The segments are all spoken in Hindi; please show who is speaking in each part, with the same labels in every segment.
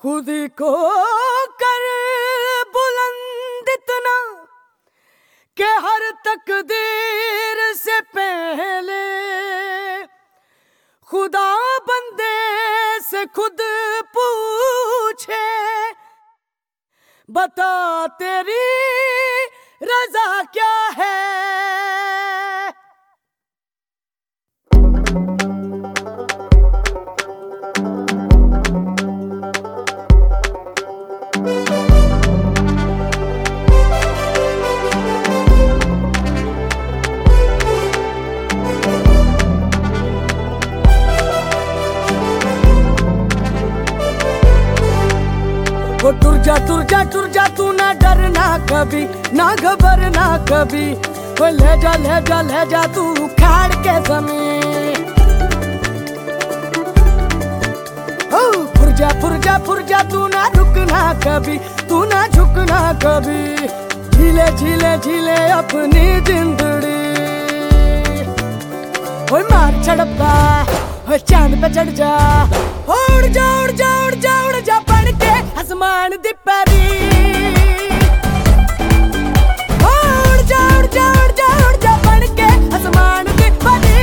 Speaker 1: खुद को कर बुलंद इतना कि हर तकदीर से पहले खुदा बंदे से खुद पूछे, बता तेरी रजा क्या है। वो टुर जा तू ना डरना कभी, ना घबरना कभी। वो ले जा तू उखाड़ के जमीन। फुर जा तू ना रुकना कभी, तू ना झुकना कभी। झीले अपनी जिंदड़ी। वो मार छड़पा, वो चांद पे चढ़ जा। उड़ जा बन के आसमान दी परी। उड़ जा बन के आसमान दी परी।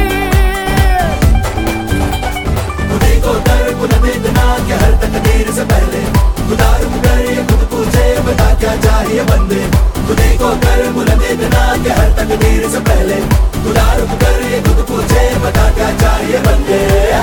Speaker 2: खुद को कर बुलंद इतना कि हर तकदीर से पहले खुदा रुक कर ये खुद पूछे, बता क्या चाहिए बंदे। खुद को कर बुलंद इतना कि हर तकदीर से पहले खुदा रुक कर ये खुद पूछे, बता क्या चाहिए बंदे।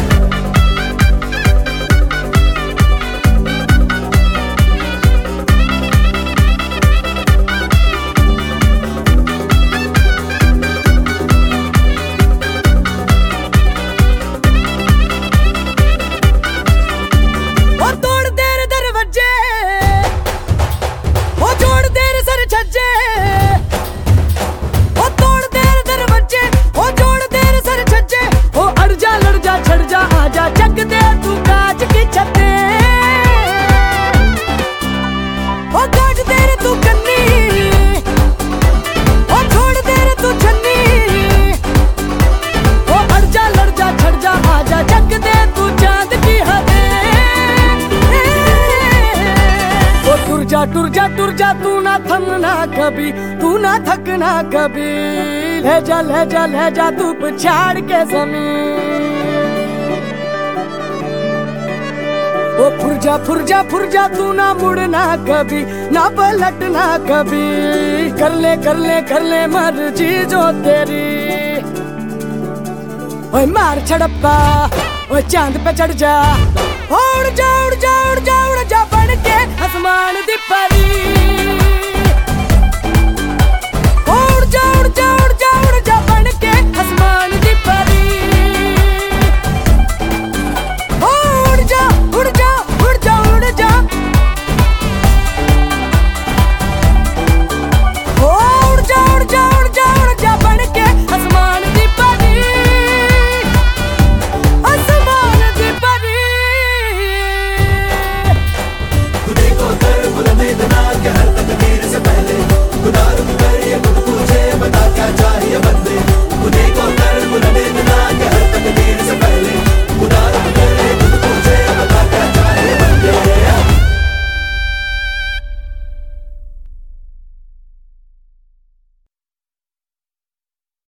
Speaker 1: टुर जा तू ना थमना कभी, तू ना थकना कभी। ले जा तू पछाड़ के जमीन। ओ फुर जा तू ना मुड़ना कभी, ना पलटना कभी। कर ले मर्जी जो तेरी। ओए मार छड़प्पा, ओए चांद पे चढ़ जा। उड़ जा